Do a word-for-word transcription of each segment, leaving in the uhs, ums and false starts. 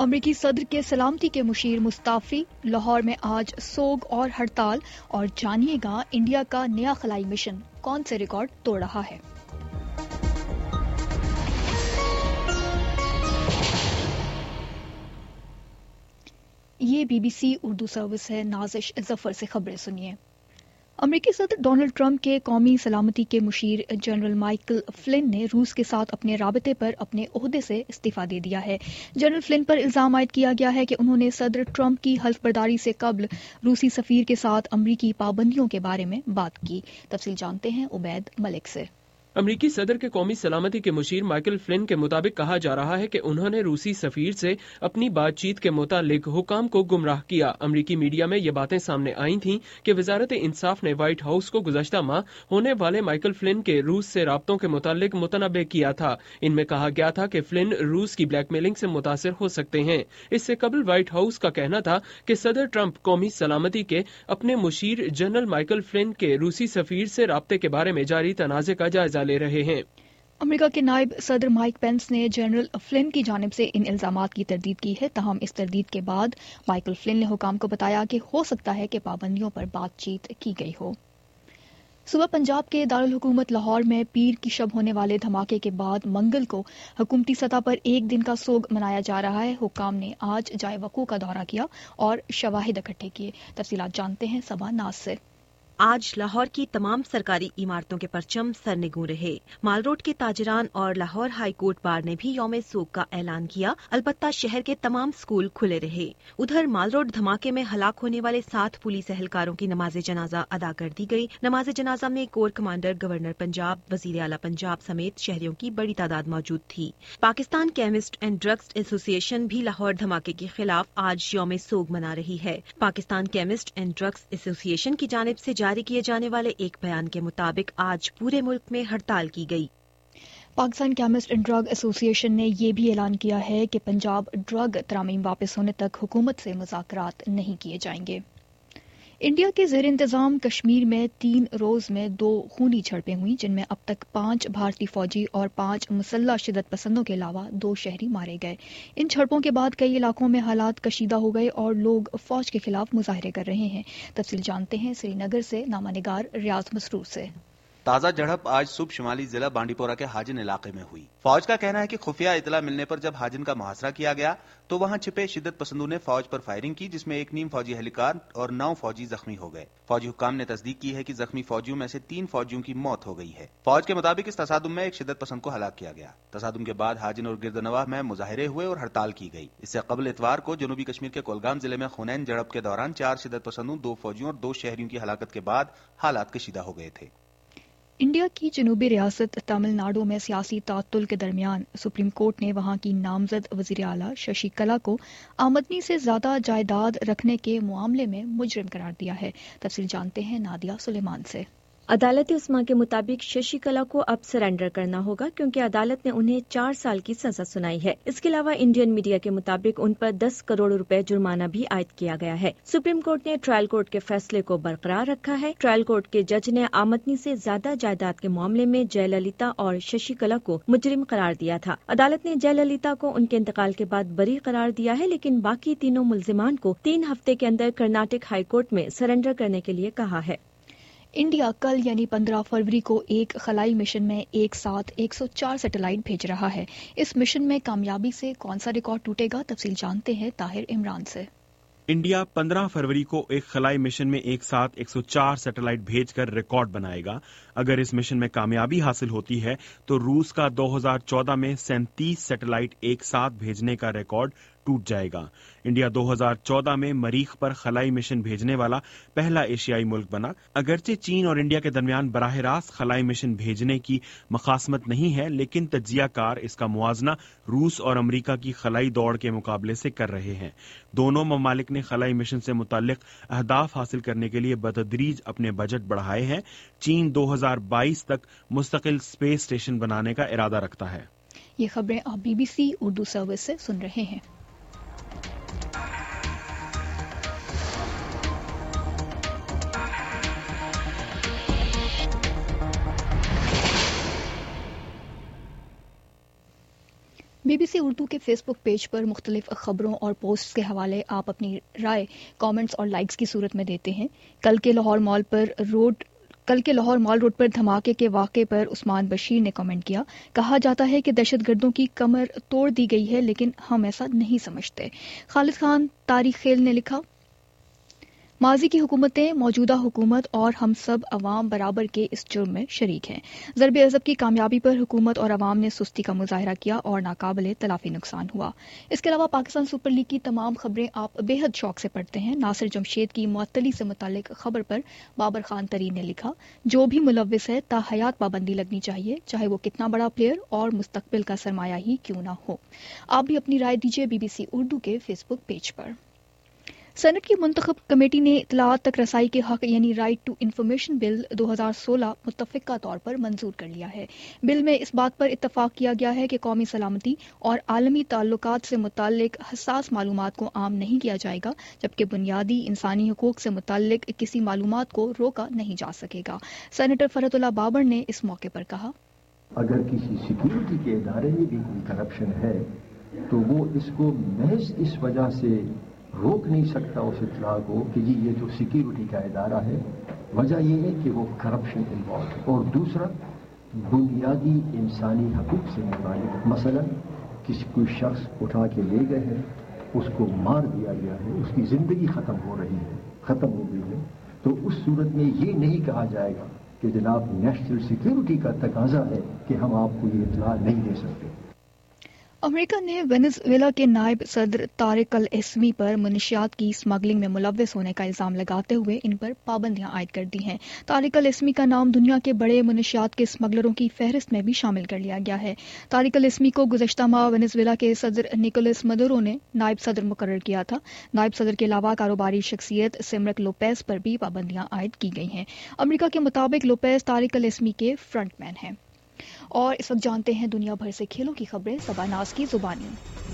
امریکی صدر کے سلامتی کے مشیر مستعفی، لاہور میں آج سوگ اور ہڑتال، اور جانیے گا انڈیا کا نیا خلائی مشن کون سے ریکارڈ توڑ رہا ہے۔ یہ B B C Urdu service ہے، نازش ظفر سے خبریں سنیے۔ امریکی صدر ڈونلڈ ٹرمپ کے قومی سلامتی کے مشیر جنرل مائیکل فلن نے روس کے ساتھ اپنے رابطے پر اپنے عہدے سے استعفیٰ دے دیا ہے۔ جنرل فلن پر الزام عائد کیا گیا ہے کہ انہوں نے صدر ٹرمپ کی حلف برداری سے قبل روسی سفیر کے ساتھ امریکی پابندیوں کے بارے میں بات کی۔ تفصیل جانتے ہیں عبید ملک سے۔ امریکی صدر کے قومی سلامتی کے مشیر مائیکل فلن کے مطابق کہا جا رہا ہے کہ انہوں نے روسی سفیر سے اپنی بات چیت کے متعلق حکام کو گمراہ کیا۔ امریکی میڈیا میں یہ باتیں سامنے آئی تھیں کہ وزارت انصاف نے وائٹ ہاؤس کو گزشتہ ماہ ہونے والے مائیکل فلن کے روس سے رابطوں کے متعلق متنبع کیا تھا۔ ان میں کہا گیا تھا کہ فلن روس کی بلیک میلنگ سے متاثر ہو سکتے ہیں۔ اس سے قبل وائٹ ہاؤس کا کہنا تھا کہ صدر ٹرمپ قومی سلامتی کے اپنے مشیر جنرل مائیکل فلن کے روسی سفیر سے رابطے کے بارے میں جاری تنازع کا جائزہ لے رہے ہیں۔ امریکہ کے نائب صدر مائک پینس نے جنرل فلن کی جانب سے ان الزامات کی تردید کی ہے، تاہم اس تردید کے بعد مائیکل فلن نے حکام کو بتایا کہ ہو سکتا ہے کہ پابندیوں پر بات چیت کی گئی ہو۔ صبح پنجاب کے دارالحکومت لاہور میں پیر کی شب ہونے والے دھماکے کے بعد منگل کو حکومتی سطح پر ایک دن کا سوگ منایا جا رہا ہے۔ حکام نے آج جائے وقوع کا دورہ کیا اور شواہد اکٹھے کیے۔ تفصیلات جانتے ہیں صبا ناز سے۔ آج لاہور کی تمام سرکاری عمارتوں کے پرچم سرنگوں رہے۔ مال روڈ کے تاجران اور لاہور ہائی کورٹ بار نے بھی یوم سوگ کا اعلان کیا، البتہ شہر کے تمام سکول کھلے رہے۔ ادھر مال روڈ دھماکے میں ہلاک ہونے والے سات پولیس اہلکاروں کی نماز جنازہ ادا کر دی گئی۔ نماز جنازہ میں کور کمانڈر، گورنر پنجاب، وزیر اعلیٰ پنجاب سمیت شہریوں کی بڑی تعداد موجود تھی۔ پاکستان کیمسٹ اینڈ ڈرگس ایسوسی ایشن بھی لاہور دھماکے کے خلاف آج یوم سوگ منا رہی ہے۔ پاکستان کیمسٹ اینڈ ڈرگس ایسوسی ایشن کی جانب سے جاری کیے جانے والے ایک بیان کے مطابق آج پورے ملک میں ہڑتال کی گئی۔ پاکستان کیمسٹ اینڈ ڈرگ ایسوسی ایشن نے یہ بھی اعلان کیا ہے کہ پنجاب ڈرگ ترامیم واپس ہونے تک حکومت سے مذاکرات نہیں کیے جائیں گے۔ انڈیا کے زیر انتظام کشمیر میں تین روز میں دو خونی جھڑپیں ہوئیں، جن میں اب تک پانچ بھارتی فوجی اور پانچ مسلح شدت پسندوں کے علاوہ دو شہری مارے گئے۔ ان جھڑپوں کے بعد کئی علاقوں میں حالات کشیدہ ہو گئے اور لوگ فوج کے خلاف مظاہرے کر رہے ہیں۔ تفصیل جانتے ہیں سری نگر سے نامہ نگار ریاض مسرور سے۔ تازہ جھڑپ آج صبح شمالی ضلع بانڈی پورہ کے حاجن علاقے میں ہوئی۔ فوج کا کہنا ہے کہ خفیہ اطلاع ملنے پر جب حاجن کا محاصرہ کیا گیا تو وہاں چھپے شدت پسندوں نے فوج پر فائرنگ کی، جس میں ایک نیم فوجی اہلکار اور نو فوجی زخمی ہو گئے۔ فوجی حکام نے تصدیق کی ہے کہ زخمی فوجیوں میں سے تین فوجیوں کی موت ہو گئی ہے۔ فوج کے مطابق اس تصادم میں ایک شدت پسند کو ہلاک کیا گیا۔ تصادم کے بعد حاجن اور گردنواہ میں مظاہرے ہوئے اور ہڑتال کی گئی۔ اس سے قبل اتوار کو جنوبی کشمیر کے کولگام ضلع میں خونین جھڑپ کے دوران چار شدت پسندوں، دو فوجیوں اور دو شہریوں کی ہلاکت کے بعد حالات کشیدہ ہو گئے تھے۔ انڈیا کی جنوبی ریاست تمل ناڈو میں سیاسی تعطل کے درمیان سپریم کورٹ نے وہاں کی نامزد وزیر اعلیٰ ششی کلا کو آمدنی سے زیادہ جائیداد رکھنے کے معاملے میں مجرم قرار دیا ہے۔ تفصیل جانتے ہیں نادیہ سلیمان سے۔ عدالت عثمیٰ کے مطابق ششی کلا کو اب سرنڈر کرنا ہوگا کیونکہ عدالت نے انہیں چار سال کی سزا سنائی ہے۔ اس کے علاوہ انڈین میڈیا کے مطابق ان پر دس کروڑ روپے جرمانہ بھی عائد کیا گیا ہے۔ سپریم کورٹ نے ٹرائل کورٹ کے فیصلے کو برقرار رکھا ہے۔ ٹرائل کورٹ کے جج نے آمدنی سے زیادہ جائیداد کے معاملے میں جے للیتا اور ششی کلا کو مجرم قرار دیا تھا۔ عدالت نے جے للیتا کو ان کے انتقال کے بعد بری قرار دیا ہے، لیکن باقی تینوں ملزمان کو تین ہفتے کے اندر کرناٹک ہائی کورٹ میں سرنڈر کرنے کے لیے کہا ہے۔ انڈیا کل یعنی پندرہ فروری کو ایک خلائی مشن میں ایک ساتھ ایک سو چار سیٹلائٹ بھیج رہا ہے۔ اس مشن میں کامیابی سے کون سا ریکارڈ ٹوٹے گا؟ تفصیل جانتے ہیں طاہر عمران سے۔ انڈیا پندرہ فروری کو ایک خلائی مشن میں ایک ساتھ ایک سو چار سیٹلائٹ بھیج کر ریکارڈ بنائے گا۔ اگر اس مشن میں کامیابی حاصل ہوتی ہے تو روس کا دو ہزار چودہ میں سینتیس سیٹلائٹ ایک ساتھ بھیجنے کا ریکارڈ ٹوٹ جائے گا۔ انڈیا دو ہزار چودہ میں مریخ پر خلائی مشن بھیجنے والا پہلا ایشیائی ملک بنا۔ اگرچہ چین اور انڈیا کے درمیان براہ راست خلائی مشن بھیجنے کی مخاصمت نہیں ہے، لیکن تجزیہ کار اس کا موازنہ روس اور امریکہ کی خلائی دوڑ کے مقابلے سے کر رہے ہیں۔ دونوں ممالک نے خلائی مشن سے متعلق اہداف حاصل کرنے کے لیے بتدریج اپنے بجٹ بڑھائے ہیں۔ چین دو ہزار بائیس تک مستقل اسپیس اسٹیشن بنانے کا ارادہ رکھتا ہے۔ یہ خبریں آپ B B C Urdu service سے سن رہے ہیں۔ بی بی سی اردو کے فیس بک پیج پر مختلف خبروں اور پوسٹس کے حوالے آپ اپنی رائے کامنٹس اور لائکس کی صورت میں دیتے ہیں. کل کے لاہور مال پر روڈ کل کے لاہور مال روڈ پر دھماکے کے واقعے پر عثمان بشیر نے کامنٹ کیا. کہا جاتا ہے کہ دہشت گردوں کی کمر توڑ دی گئی ہے لیکن ہم ایسا نہیں سمجھتے. خالد خان تاریخ خیل نے لکھا ماضی کی حکومتیں موجودہ حکومت اور ہم سب عوام برابر کے اس جرم میں شریک ہیں. ضرب عضب کی کامیابی پر حکومت اور عوام نے سستی کا مظاہرہ کیا اور ناقابل تلافی نقصان ہوا. اس کے علاوہ پاکستان سپر لیگ کی تمام خبریں آپ بے حد شوق سے پڑھتے ہیں. ناصر جمشید کی معطلی سے متعلق خبر پر بابر خان ترین نے لکھا جو بھی ملوث ہے تا حیات پابندی لگنی چاہیے چاہے وہ کتنا بڑا پلیئر اور مستقبل کا سرمایہ ہی کیوں نہ ہو. آپ بھی اپنی رائے دیجیے بی بی سی اردو کے فیس بک پیج پر. سینٹ کی منتخب کمیٹی نے اطلاعات تک رسائی کے حق یعنی رائٹ ٹو انفارمیشن بل دو ہزار سولہ متفقہ طور پر منظور کر لیا ہے. بل میں اس بات پر اتفاق کیا گیا ہے کہ قومی سلامتی اور عالمی تعلقات سے متعلق حساس معلومات کو عام نہیں کیا جائے گا جبکہ بنیادی انسانی حقوق سے متعلق کسی معلومات کو روکا نہیں جا سکے گا. سینیٹر فرحت اللہ بابر نے اس موقع پر کہا اگر کسی سیکیورٹی کے ادارے میں بھی کوئی کرپشن ہے تو وہ اس کو محض اس وجہ سے روک نہیں سکتا اس اطلاع کو کہ جی یہ تو سیکیورٹی کا ادارہ ہے. وجہ یہ ہے کہ وہ کرپشن انوالو ہے. اور دوسرا بنیادی انسانی حقوق سے متعلق مثلا کسی کوئی شخص اٹھا کے لے گئے ہیں اس کو مار دیا گیا ہے اس کی زندگی ختم ہو رہی ہے ختم ہو گئی ہے تو اس صورت میں یہ نہیں کہا جائے گا کہ جناب نیشنل سیکیورٹی کا تقاضا ہے کہ ہم آپ کو یہ اطلاع نہیں دے سکتے. امریکہ نے وینزویلا کے نائب صدر طارق العثمی پر منشیات کی اسمگلنگ میں ملوث ہونے کا الزام لگاتے ہوئے ان پر پابندیاں عائد کر دی ہیں. طارق العثمی کا نام دنیا کے بڑے منشیات کے اسمگلروں کی فہرست میں بھی شامل کر لیا گیا ہے. طارق العثمی کو گزشتہ ماہ وینزویلا کے صدر نکولس مدورو نے نائب صدر مقرر کیا تھا. نائب صدر کے علاوہ کاروباری شخصیت سمرک لوپیز پر بھی پابندیاں عائد کی گئی ہیں. امریکہ کے مطابق لوپیز طارق العثمی کے فرنٹ مین ہیں. اور اس وقت جانتے ہیں دنیا بھر سے کھیلوں کی خبریں صبا ناز کی زبانی.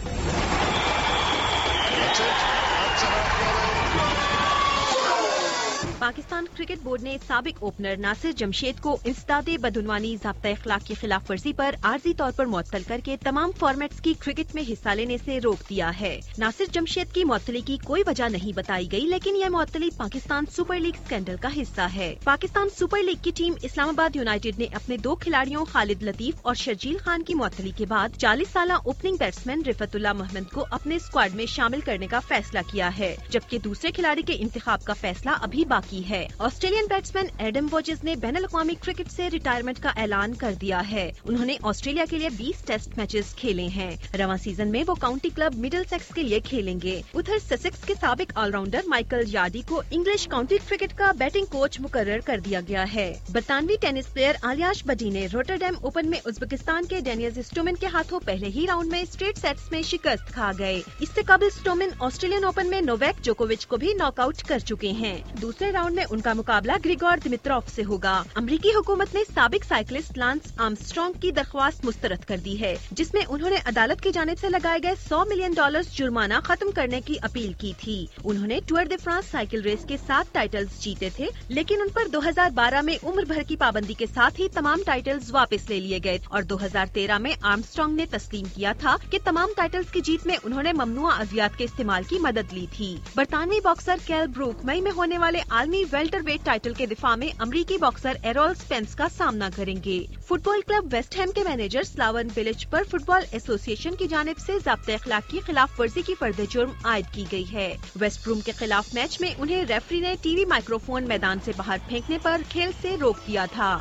پاکستان کرکٹ بورڈ نے سابق اوپنر ناصر جمشید کو انسداد بدعنوانی ضابطہ اخلاق کی خلاف ورزی پر عارضی طور پر معطل کر کے تمام فارمیٹس کی کرکٹ میں حصہ لینے سے روک دیا ہے. ناصر جمشید کی معطلی کی کوئی وجہ نہیں بتائی گئی لیکن یہ معطلی پاکستان سپر لیگ اسکینڈل کا حصہ ہے. پاکستان سپر لیگ کی ٹیم اسلام آباد یونائیٹڈ نے اپنے دو کھلاڑیوں خالد لطیف اور شرجیل خان کی معطلی کے بعد چالیس سالہ اوپننگ بیٹسمین رفعت اللہ محمد کو اپنے اسکواڈ میں شامل کرنے کا فیصلہ کیا ہے جبکہ دوسرے کھلاڑی کے انتخاب کا فیصلہ ابھی باقی ہے. آسٹریلین بیٹسمین ایڈم ووجز نے بین الاقوامی کرکٹ سے ریٹائرمنٹ کا اعلان کر دیا ہے. انہوں نے آسٹریلیا کے لیے بیس ٹیسٹ میچز کھیلے ہیں. رواں سیزن میں وہ کاؤنٹی کلب مڈل سیکس کے لیے کھیلیں گے. ادھر سسیکس کے سابق آل راؤنڈر مائیکل یارڈی کو انگلش کاؤنٹی کرکٹ کا بیٹنگ کوچ مقرر کر دیا گیا ہے. برطانوی ٹینس پلیئر آلیاش بڈی نے روٹرڈیم اوپن میں ازبکستان کے ڈینیز اسٹومن کے ہاتھوں پہلے ہی راؤنڈ میں اسٹریٹ سیٹس میں شکست کھا گئے. اس سے قبل اسٹومن آسٹریلین اوپن میں نوویک جوکووچ کو بھی ناک آؤٹ کر چکے ہیں. دوسرے راؤنڈ میں ان کا مقابلہ گریگور دمتروف سے ہوگا. امریکی حکومت نے سابق سائیکلسٹ لانس آرمسٹرانگ کی درخواست مسترد کر دی ہے جس میں انہوں نے عدالت کی جانب سے لگائے گئے سو ملین ڈالرز جرمانہ ختم کرنے کی اپیل کی تھی. انہوں نے tour de France cycle race کے سات ٹائٹلز جیتے تھے لیکن ان پر دو ہزار بارہ میں عمر بھر کی پابندی کے ساتھ ہی تمام ٹائٹلز واپس لے لیے گئے اور دو ہزار تیرہ میں آرمسٹرانگ نے تسلیم کیا تھا کہ تمام ٹائٹلز کی جیت میں انہوں نے ممنوعہ ادویات کے استعمال کی مدد لی تھی. برطانوی باکسر کیل بروک مئی میں ہونے والے عالمی ویلٹر ویٹ ٹائٹل کے دفاع میں امریکی باکسر ایرول سپینس کا سامنا کریں گے. Football club West Ham کے مینیجر سلاون بلچ پر فٹ بال ایسوسی ایشن کی جانب سے ضابطہ اخلاق کی خلاف ورزی کی فرد جرم عائد کی گئی ہے. ویسٹ بروم کے خلاف میچ میں انہیں ریفری نے ٹی وی مائکرو فون میدان سے باہر پھینکنے پر کھیل سے روک دیا تھا.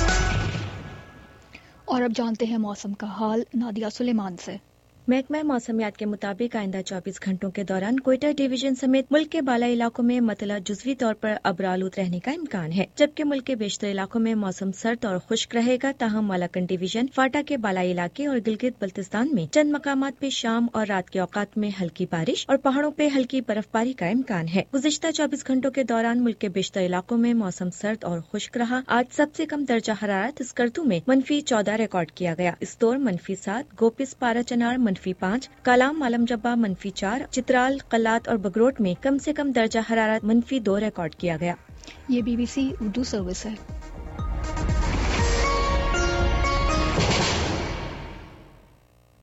اور اب جانتے ہیں موسم کا حال نادیہ سلیمان سے. محکمہ موسمیات کے مطابق آئندہ چوبیس گھنٹوں کے دوران کوئٹہ ڈویژن سمیت ملک کے بالائی علاقوں میں مطلع جزوی طور پر ابرآلود رہنے کا امکان ہے جبکہ ملک کے بیشتر علاقوں میں موسم سرد اور خشک رہے گا. تاہم مالاکنڈ ڈویژن فاٹا کے بالائی علاقے اور گلگت بلتستان میں چند مقامات پہ شام اور رات کے اوقات میں ہلکی بارش اور پہاڑوں پہ ہلکی برف باری کا امکان ہے. گزشتہ چوبیس گھنٹوں کے دوران ملک کے بیشتر علاقوں میں موسم سرد اور خشک رہا. آج سب سے کم درجہ حرارت اسکردو میں منفی چودہ ریکارڈ کیا گیا. استور منفی سات، گوپس پارا چنار منفی پانچ، کالام مالم جبا منفی چار، چترال قلات اور بگروٹ میں کم سے کم درجہ حرارت منفی دو ریکارڈ کیا گیا. یہ B B C Urdu service ہے.